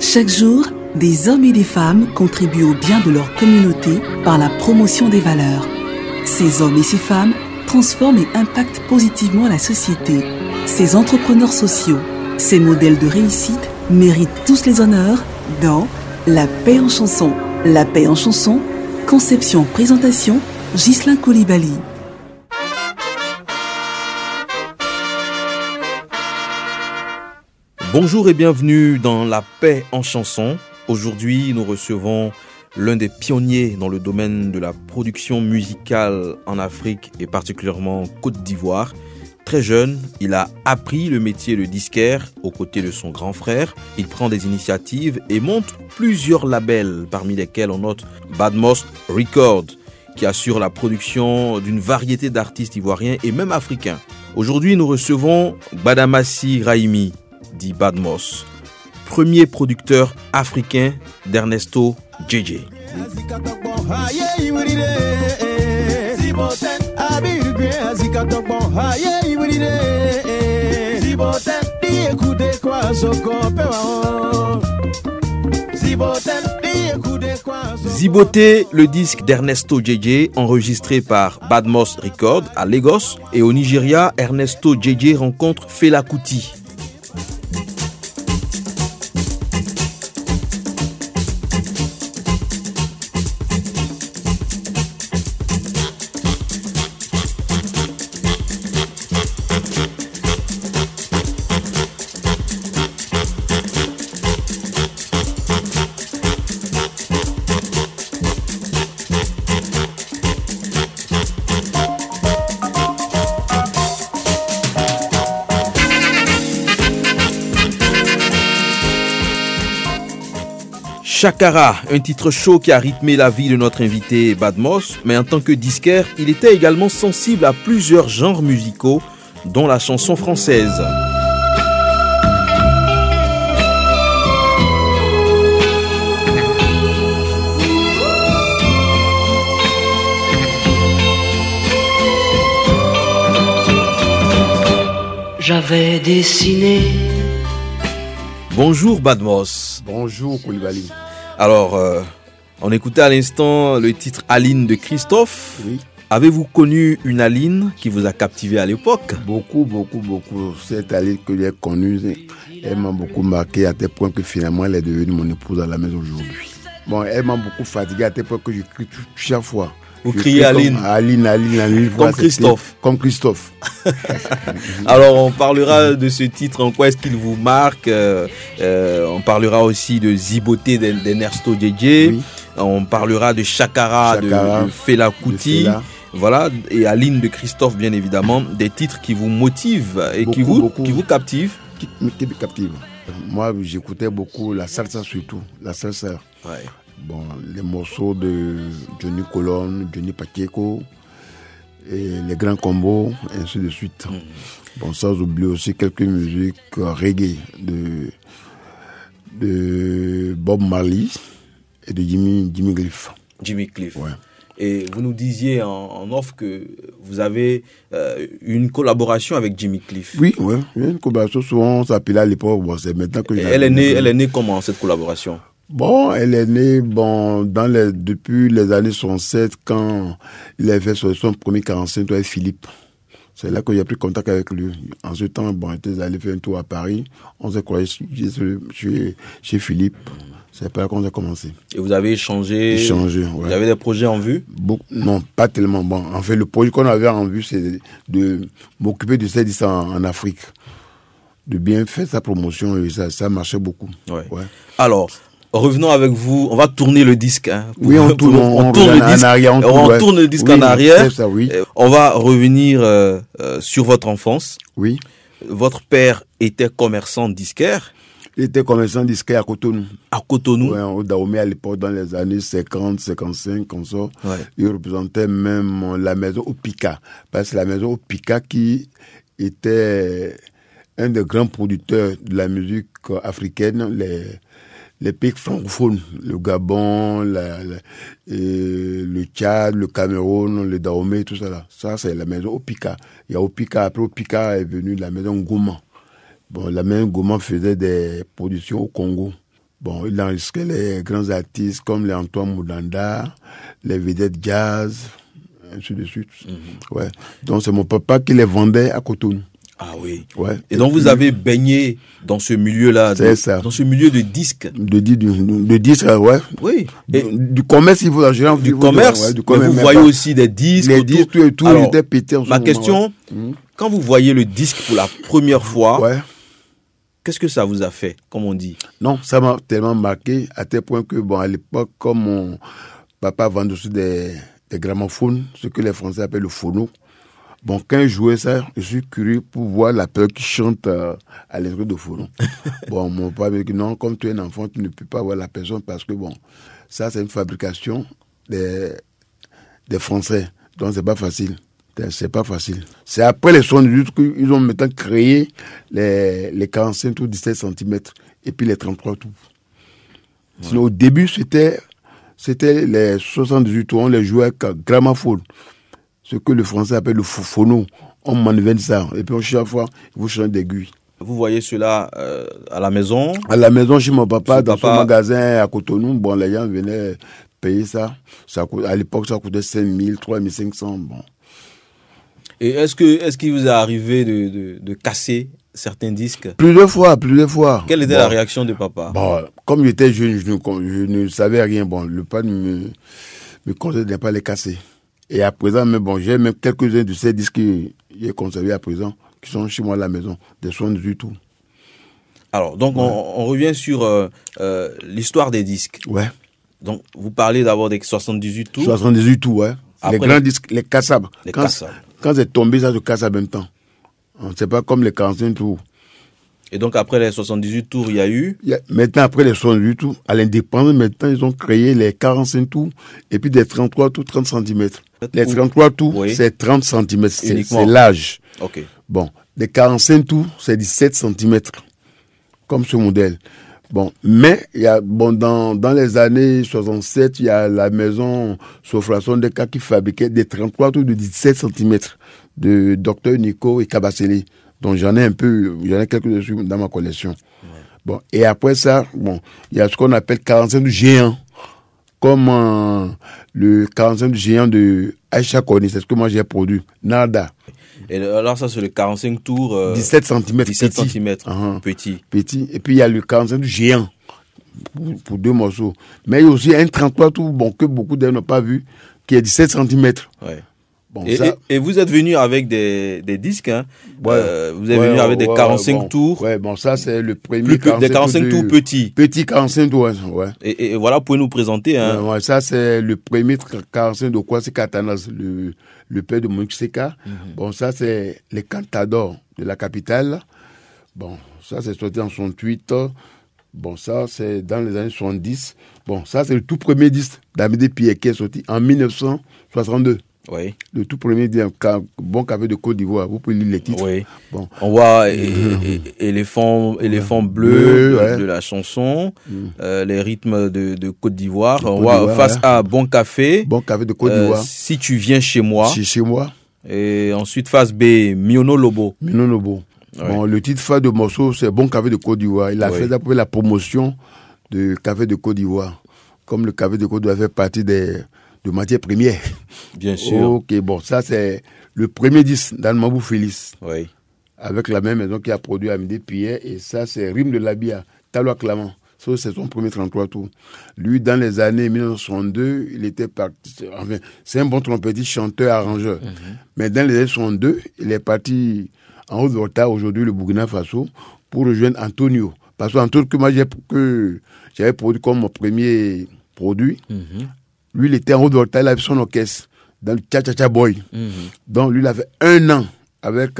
Chaque jour, des hommes et des femmes contribuent au bien de leur communauté par la promotion des valeurs. Ces hommes et ces femmes transforment et impactent positivement la société. Ces entrepreneurs sociaux, ces modèles de réussite méritent tous les honneurs dans La Paix en chanson. La Paix en chanson, conception-présentation, Ghislain Coulibaly. Bonjour et bienvenue dans La Paix en chanson. Aujourd'hui, nous recevons l'un des pionniers dans le domaine de la production musicale en Afrique et particulièrement en Côte d'Ivoire. Très jeune, il a appris le métier de disquaire aux côtés de son grand frère. Il prend des initiatives et monte plusieurs labels, parmi lesquels on note Badmoss Records, qui assure la production d'une variété d'artistes ivoiriens et même africains. Aujourd'hui, nous recevons Gbadamassi Rahimi, dit Badmoss, premier producteur africain d'Ernesto JJ. Ziboté, le disque d'Ernesto JJ, enregistré par Badmoss Records à Lagos, et au Nigeria, Ernesto JJ rencontre Fela Kuti. Chakara, un titre chaud qui a rythmé la vie de notre invité Badmoss, mais en tant que disquaire, il était également sensible à plusieurs genres musicaux, dont la chanson française. J'avais dessiné. Bonjour Badmoss. Bonjour Coulibaly. Alors, on écoutait à l'instant le titre Aline de Christophe. Oui. Avez-vous connu une Aline qui vous a captivé à l'époque? Beaucoup. Cette Aline que j'ai connue, elle m'a beaucoup marqué à tel point que finalement elle est devenue mon épouse à la maison aujourd'hui. Bon, elle m'a beaucoup fatigué à tel point que je crie chaque fois. Vous criez Aline. Aline. Comme Christophe. Comme Christophe. Alors, on parlera de ce titre, en quoi est-ce qu'il vous marque. On parlera aussi de Ziboté d'Ernesto JJ. Oui. On parlera de Chakara de Fela Kuti. Voilà, et Aline de Christophe, bien évidemment. Des titres qui vous motivent et qui vous captivent. Qui me captivent. Moi, j'écoutais beaucoup la salsa surtout. La salsa. Ouais. Bon, les morceaux de Johnny Colon, Johnny Pacheco, et les grands combos, et ainsi de suite. Bon, sans oublier aussi quelques musiques reggae de Bob Marley et de Jimmy Cliff. Jimmy Cliff. Ouais. Et vous nous disiez en off que vous avez une collaboration avec Jimmy Cliff. Oui, une collaboration. Souvent, on s'appelait à l'époque. Bon, c'est maintenant que elle est née comment, cette collaboration? Bon, elle est née depuis les années 67, quand il a fait son premier 45 avec Philippe. C'est là que j'ai pris contact avec lui. En ce temps, on était allé faire un tour à Paris. On s'est croisé chez Philippe. C'est là qu'on a commencé. Et vous avez échangé, ouais. Vous avez des projets en vue? Non, pas tellement. Bon, en fait, le projet qu'on avait en vue, c'est de m'occuper de ces disques en Afrique. De bien faire sa promotion, et ça marchait beaucoup. Ouais. Alors, revenons avec vous, on va tourner le disque. Oui, on tourne le disque en arrière. Ça, oui. On va revenir sur votre enfance. Oui. Votre père était commerçant disquaire. Il était commerçant disquaire à Cotonou. À Cotonou? Oui, au Dahomey à l'époque, dans les années 50, 55, comme ça. Ouais. Il représentait même la maison Opika. Parce que la maison Opika qui était un des grands producteurs de la musique africaine, les pays francophones, le Gabon, le Tchad, le Cameroun, le Dahomey, tout ça là. Ça, c'est la maison Opika. Il y a Opika, après Opika est venu la maison Goma. Bon, la maison Goma faisait des productions au Congo. Bon, il a enregistré les grands artistes comme les Antoine Moudanda, les vedettes jazz, ainsi de suite. Ouais. Donc c'est mon papa qui les vendait à Cotonou. Ah oui. Ouais. Et donc vous avez baigné dans ce milieu-là, C'est ça. dans ce milieu de disques. De disques, ouais. Oui. Et Du commerce, il faut en général. du commerce, du mais commerce, vous mais voyez pas- aussi des disques. les autour. disques, tout et tout, Alors, j'étais pété en ce ma moment, question, quand vous voyez le disque pour la première fois, ouais. qu'est-ce que ça vous a fait, comme on dit? Non, ça m'a tellement marqué, à tel point que, bon, à l'époque, comme mon papa vendait aussi des gramophones, ce que les Français appellent le phono. Bon, quand il jouait ça, je suis curieux pour voir la peur qui chante à l'esprit de phono. Bon, mon papa m'a dit non, comme tu es un enfant, tu ne peux pas voir la personne parce que, bon, ça, c'est une fabrication des Français. Donc, c'est pas facile. C'est pas facile. C'est après les 78 qu'ils ont maintenant créé les 45 tours 17 cm et puis les 33 tours. Ouais. Sinon, au début, c'était les 78 tours, on les jouait avec gramophone. Ce que le français appelle le phono. On manivelle ça. Et puis, chaque fois, il faut changer d'aiguille. Vous voyez cela à la maison? À la maison, chez mon papa, dans son magasin à Cotonou. Bon, les gens venaient payer ça. À l'époque, ça coûtait 5 000, 3 500. Bon. Et est-ce qu'il vous est arrivé de casser certains disques? Plusieurs fois. Quelle était la réaction de papa? Bon, comme j'étais jeune, je ne savais rien. Bon, le père me conseillait de ne pas les casser. Et à présent, mais bon, j'ai même quelques-uns de ces disques qui sont conservés à présent, qui sont chez moi à la maison, des 78 tours. Alors, donc, on revient sur l'histoire des disques. Ouais. Donc, vous parlez d'abord des 78 tours. 78 tours, ouais. Après, les grands disques, les Kassab. Quand c'est tombé, ça se casse en même temps. C'est pas comme les 45 tours. Et donc, après les 78 tours, il y a eu... Maintenant, après les 78 tours, à l'indépendance, maintenant, ils ont créé les 45 tours et puis des 33 tours, 30 cm. Les 33 tours, oui. C'est 30 cm. C'est l'âge. Ok. Bon, les 45 tours, c'est 17 cm. Comme ce modèle. Bon, mais il y a, bon, dans les années 67, il y a la maison Sofrason Deka qui fabriquait des 33 tours de 17 cm de Dr Nico et Kabasele. Donc j'en ai quelques-uns dans ma collection. Ouais. Bon, et après ça, bon, il y a ce qu'on appelle 45 géants, comme le 45 géant de Aïcha Koni, c'est ce que moi j'ai produit, Nada. Et alors ça c'est le 45 tours 17 cm 17 cm petit. Et puis il y a le 45 géant pour 2 morceaux. Mais il y a aussi un 33 tours, bon, que beaucoup d'eux n'ont pas vu, qui est 17 cm. Ouais. Bon, et vous êtes venu avec des disques, hein. Ouais. Vous êtes venu avec des 45 tours. Ouais, bon, ça c'est le premier 45 des 45 tours petits. Petit 45 tours, ouais. Et voilà, vous pouvez nous présenter, hein. Ouais, ça c'est le premier 45 de Kwasi Katanas, le père de Monique Seka. Bon, ça c'est les Cantadors de la capitale. Bon, ça c'est sorti en 68. Bon, ça c'est dans les années 70. Bon, ça c'est le tout premier disque d'Amédée Pierre qui est sorti en 1962. Oui. Le tout premier disque, Bon Café de Côte d'Ivoire. Vous pouvez lire les titres. Oui. Bon. On voit éléphant bleu de la chanson, les rythmes de Côte d'Ivoire. On voit face à Bon Café. Bon Café de Côte d'Ivoire. Si tu viens chez moi. Chez moi. Et ensuite face B, Miono Lobo. Miono Lobo. Ouais. Bon, le titre phare de morceau, c'est Bon Café de Côte d'Ivoire. Il a fait d'abord la promotion de Café de Côte d'Ivoire. Comme le Café de Côte d'Ivoire fait partie de matières premières. Bien sûr. Ok, bon, ça c'est le premier disque d'Anne-Mabou Félix. Oui. Avec la même maison qui a produit Amédée Pierre. Et ça c'est Rime de Labia, Talois Clamant. Ça c'est son premier 33 tours. Lui, dans les années 1962, il était parti. Enfin, c'est un bon trompettiste, chanteur, arrangeur. Mais dans les années 62, il est parti en Haute-Volta, aujourd'hui le Burkina Faso, pour rejoindre Antonio. Parce qu'Antonio, que moi j'avais produit comme mon premier produit, lui il était en Haute-Volta, il avait son orchestre dans le Cha-Cha-Cha Boy. Donc lui il avait 1 an avec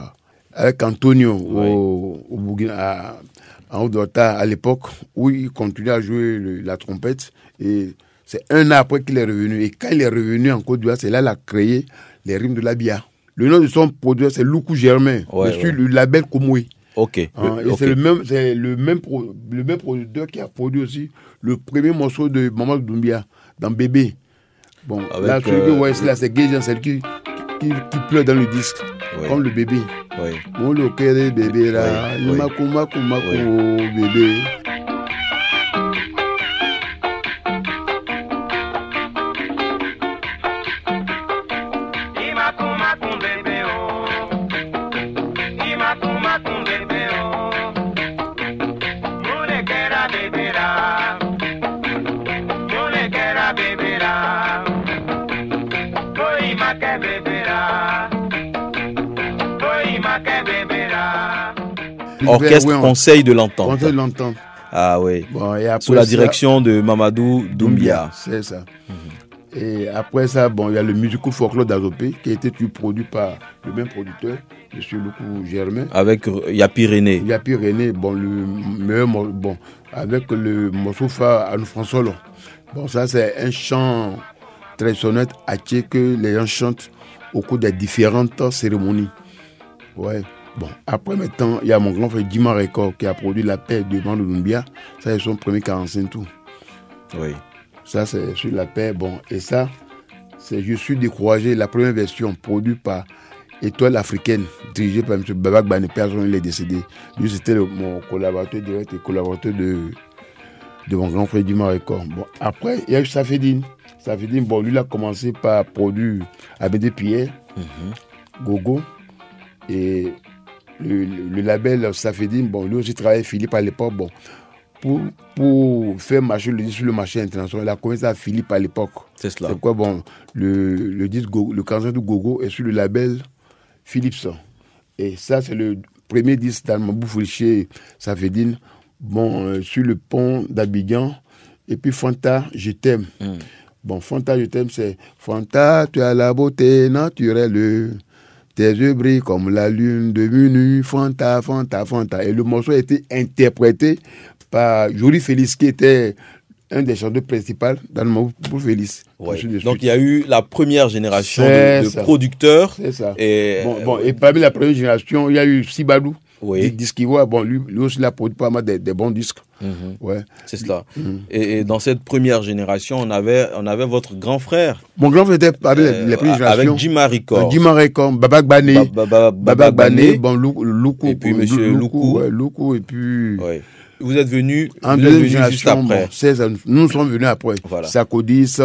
Antonio au Burkina, en Haute-Volta à l'époque, où il continuait à jouer la trompette. Et c'est 1 an après qu'il est revenu. Et quand il est revenu en Côte d'Ivoire, c'est là qu'il a créé les Rimes de Labia. Le nom de son producteur, c'est Loukou Germain, sur le label Komoué. Ok. Et c'est le même producteur qui a produit aussi le premier morceau de Maman Doumbia dans Bébé. Bon, avec là, celui que vous voyez là, c'est Guéjan, celle qui pleure dans le disque, comme le bébé. Oui. Mon loquet bébé là, bébé. Orchestre Conseil de l'Entente. Conseil de l'Entente. Ah oui. Bon, et après sous la direction de Mamadou Doumbia. C'est ça. Et après ça, bon, il y a le Musical Folklore d'Azopé qui a été produit par le même producteur, M. Loukou Germain. Avec Yapi René. Yapi René, bon, le meilleur, bon, avec le morceau phare à nous François. Bon, ça, c'est un chant traditionnel haché que les gens chantent au cours des différentes cérémonies. Ouais. Bon, après maintenant, il y a mon grand frère Dima Record qui a produit La Paix de Mamadou Doumbia. Ça, c'est son premier 45 tours. Oui. Ça, c'est sur La Paix. Bon, et ça, c'est Je suis découragé, la première version produite par Étoile africaine, dirigée par M. Babak Bané. Personne il est décédé. Lui, c'était mon collaborateur direct et collaborateur de mon grand frère Dima Record. Bon, après, il y a eu Safedine. Safedine, bon, lui, il a commencé par produire Abédé Pierre, Gogo, et le label Safedine, bon, lui aussi travaillait Philippe à l'époque, bon, pour faire marcher le disque sur le marché international. Il a commencé à Philippe à l'époque. C'est cela. C'est quoi, bon, le disque, le cancer de Gogo est sur le label Philips. Et ça, c'est le premier disque d'Almabou Fouliché Safedine, bon, sur le pont d'Abidjan. Et puis Fanta, je t'aime. Bon, Fanta, je t'aime, c'est Fanta, tu as la beauté naturelle. Tes yeux brillent comme la lune de minuit. Fanta, Fanta, Fanta. Et le morceau a été interprété par Jory Félix, qui était un des chanteurs principaux d'Almabou Félix. Ouais. Donc il y a eu la première génération de producteurs. C'est ça. Et, bon, et parmi la première génération, il y a eu Sibadou. Oui. Disque Ivoire, bon, lui aussi, il a produit pas mal des bons disques. Ouais. C'est cela. Et dans cette première génération, on avait votre grand frère. Mon grand frère était parmi les premières générations. Avec Djima Record. Djima Record, Babak Bané. Babak Bané. Bon, Loukou. Et puis Monsieur Loukou. Ouais, Loukou, et puis... Ouais. Vous êtes venu juste après. Bon, nous sommes venus après. Voilà. Sakodis,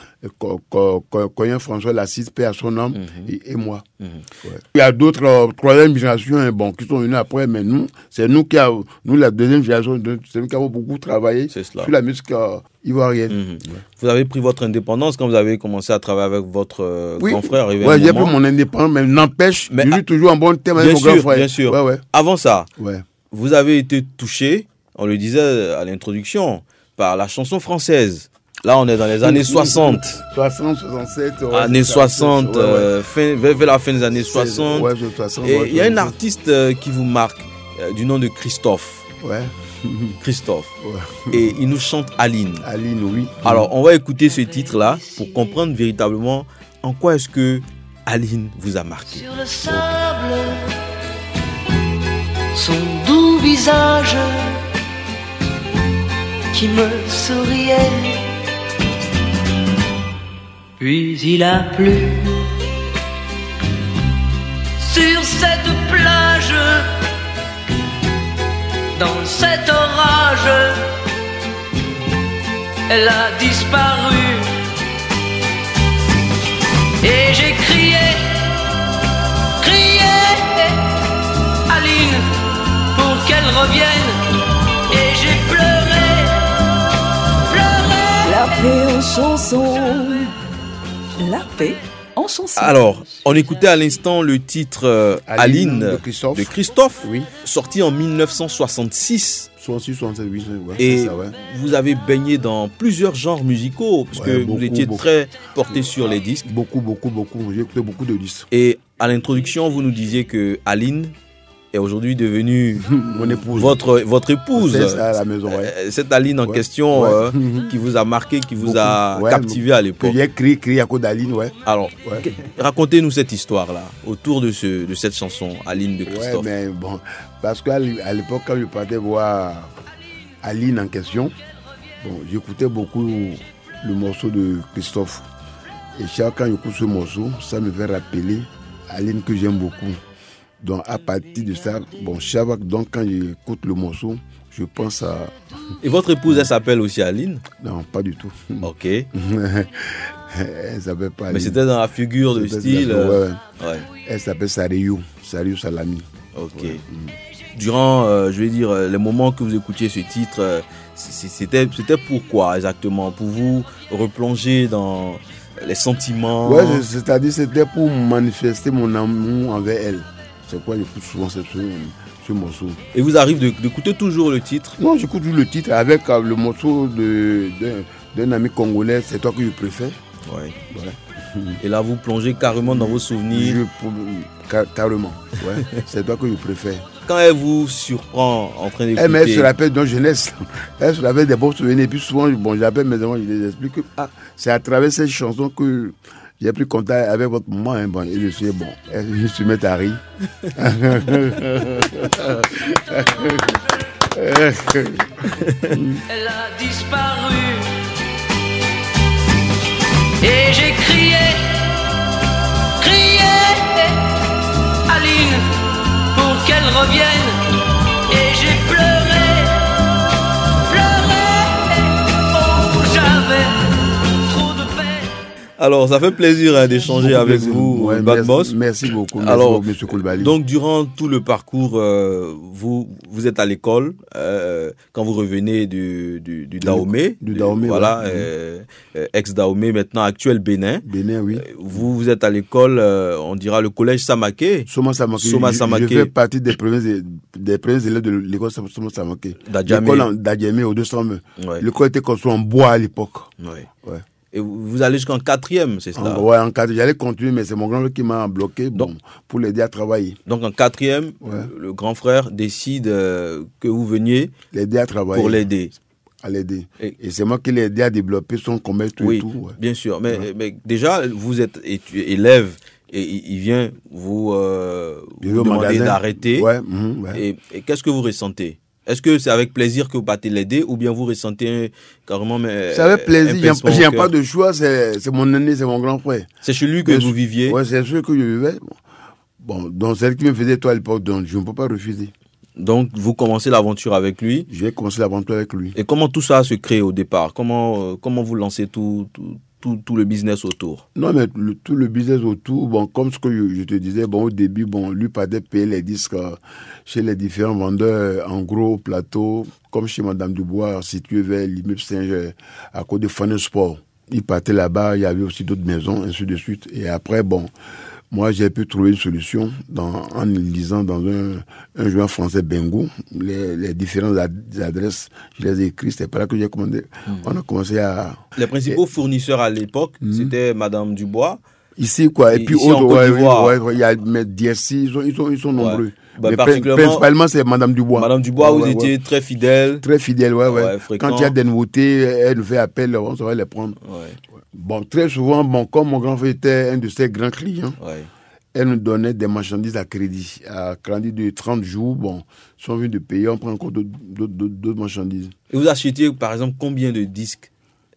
Koyen François Lassiste, paix à son âme, et moi. Ouais. Il y a d'autres troisième génération bon, qui sont venus après, mais c'est nous qui avons, la deuxième génération, c'est nous qui avons beaucoup travaillé sur la musique ivoirienne. Ouais. Vous avez pris votre indépendance quand vous avez commencé à travailler avec votre grand frère. Oui, j'ai pris mon indépendance, mais n'empêche, je suis toujours en bon terme avec mon grand frère. Bien sûr. Ouais. Avant ça, vous avez été touché, on le disait à l'introduction, par la chanson française. Là, on est dans les années 60. 60, 67. Années 60, vers la fin des années 60. Ouais, 60. Et il y a un artiste qui vous marque, du nom de Christophe. Ouais. Christophe. Ouais. Et il nous chante Aline. Aline, oui. Alors, on va écouter ce titre-là pour comprendre véritablement en quoi est-ce que Aline vous a marqué. Sur le sable, son doux visage qui me souriait. Puis il a plu sur cette plage, dans cet orage, elle a disparu. Et j'ai crié, Aline, pour qu'elle revienne. Et j'ai pleuré. La paix en chanson. La paix en chanson. Alors, on écoutait à l'instant le titre Aline de Christophe, oui. Sorti en 1966. 67, oui. Et ça, ouais. Vous avez baigné dans plusieurs genres musicaux, parce que vous étiez très porté sur les disques. Beaucoup. J'ai écouté beaucoup de disques. Et à l'introduction, vous nous disiez que Aline est aujourd'hui devenue mon épouse. Votre épouse. C'est ça à la maison, Cette Aline en question qui vous a marqué, qui vous a captivé à l'époque. J'ai crié à cause d'Aline, Alors, racontez-nous cette histoire-là, autour de cette chanson, Aline de Christophe. Mais bon, parce qu'à l'époque, quand je partais voir Aline en question, bon, j'écoutais beaucoup le morceau de Christophe. Et chaque fois que j'écoute ce morceau, ça me fait rappeler Aline que j'aime beaucoup. Donc à partir de ça, bon, chaque fois donc quand j'écoute le morceau, je pense à... Et votre épouse, elle s'appelle aussi Aline? Non, pas du tout. Ok. Elle s'appelle pas Aline. Mais c'était dans la figure de style. Ouais. Elle s'appelle Sariou Salami. Ok. Ouais. Durant, je vais dire, les moments que vous écoutiez ce titre, c'était pourquoi exactement? Pour vous replonger dans les sentiments? Ouais, c'est-à-dire c'était pour manifester mon amour envers elle. C'est quoi j'écoute souvent ce morceau. Et vous arrive d'écouter toujours le titre? Non, j'écoute toujours le titre avec le morceau d'un ami congolais, C'est toi que je préfère. Ouais. Et là, vous plongez carrément dans vos souvenirs. Carrément, ouais. C'est toi que je préfère. Quand elle vous surprend en train d'écouter... Elle se rappelle de notre jeunesse. Elle se rappelle des bons souvenirs. Et puis souvent, j'appelle mes enfants, je les explique que c'est à travers cette chanson que j'ai pris contact avec votre maman. Hein, et je suis bon. Elle se met à rire. Elle a disparu. Et j'ai crié, Aline, pour qu'elle revienne. Et j'ai pleuré, oh, j'avais trop de peine. Alors, ça fait plaisir d'échanger avec vous, Badmoss. Merci beaucoup, Alors, M. Koulibaly. Donc, durant tout le parcours, vous êtes à l'école, quand vous revenez du Dahomey. Du Dahomey, voilà, ex-Dahomey, maintenant actuel Bénin. Bénin, oui. Vous êtes à l'école, on dira le collège Samaké. Soma Samaké. Je fais partie des premiers élèves de l'école Soma Samaké. L'école d'Adjamé au 200 mètres. Ouais. L'école était construite en bois à l'époque. Ouais. Et vous allez jusqu'en 4e, c'est ça? Ouais, en 4e. J'allais continuer, mais c'est mon grand frère qui m'a bloqué pour l'aider à travailler. Donc en 4e, le grand frère décide que vous veniez l'aider à travailler. Pour l'aider. À l'aider. Et c'est moi qui l'ai aidé à développer son commerce et tout. Ouais. Bien sûr. Mais déjà, vous êtes élève et il vient vous demander d'arrêter. Ouais, Et qu'est-ce que vous ressentez? Est-ce que c'est avec plaisir que vous partez l'aider ou bien vous ressentez carrément... C'est avec plaisir, il n'y a pas de choix, c'est mon aîné, c'est mon grand frère. C'est chez lui que vous viviez? Oui, c'est celui que je vivais. Bon, donc c'est elle qui me faisait toi à l'époque, donc je ne peux pas refuser. Donc vous commencez l'aventure avec lui? J'ai commencé l'aventure avec lui. Et comment tout ça se crée au départ? Comment vous lancez tout le business autour? Non, mais tout le business autour, comme ce que je te disais, au début, lui partait payer les disques chez les différents vendeurs, en gros, plateau, comme chez Madame Dubois, situé vers l'immeuble Saint-Jean, à côté de Fanny Sport. Il partait là-bas, il y avait aussi d'autres maisons, ainsi de suite. Et après, moi, j'ai pu trouver une solution en lisant dans un journal français Bengo, les différentes adresses, je les ai écrites, c'était pas là que j'ai commandé. On a commencé à... Les principaux fournisseurs à l'époque, c'était Madame Dubois. Ici, quoi. Et puis, autres, il y a DSI, ils sont nombreux. Mais principalement, c'est Madame Dubois. Madame Dubois, vous étiez très fidèle. Très fidèle, Quand il y a des nouveautés, elle nous fait appel, on va les prendre. Très souvent, comme mon grand frère était un de ses grands clients, elle nous donnait des marchandises à crédit de 30 jours. Si on vient de payer, on prend encore d'autres marchandises. Et vous achetiez, par exemple, combien de disques?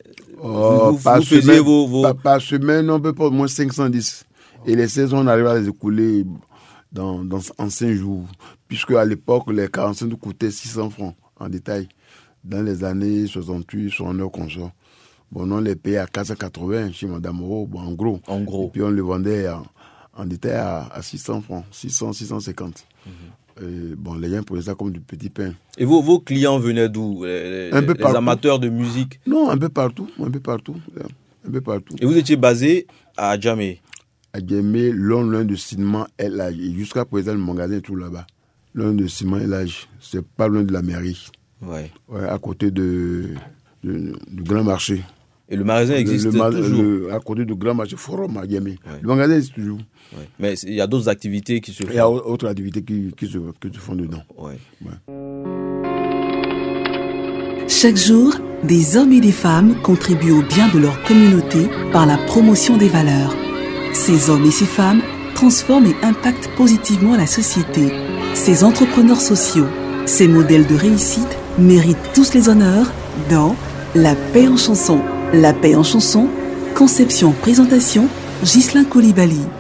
Par semaine, on peut pas au moins 500 disques. Et les saisons, on arrive à les écouler en 5 jours. Puisque à l'époque, les 45 nous coûtaient 600 francs en détail. Dans les années 68, 69 qu'on sort. On les payait à 480 chez Madame Moreau, en gros. Et puis on les vendait en détail à 600 francs, 600, 650. Les gens prenaient ça comme du petit pain. Et vos clients venaient d'où? Les amateurs de musique? Non, un peu partout. Et vous étiez basé à Adjamé? À Adjamé, l'un de ciment LH. Et jusqu'à présent, le magasin est tout là-bas. L'un de ciment LH, c'est pas loin de la mairie. À côté du Grand Marché. Et le magasin existe toujours? À côté du Grand Marché Forum à Adjamé. Le magasin existe toujours. Mais il y a d'autres activités qui se font? Il y a d'autres activités qui se font dedans. Chaque jour, des hommes et des femmes contribuent au bien de leur communauté par la promotion des valeurs. Ces hommes et ces femmes transforment et impactent positivement la société. Ces entrepreneurs sociaux, ces modèles de réussite méritent tous les honneurs dans La Paix en chanson. La Paix en chanson, conception-présentation, Ghislain Koulibaly.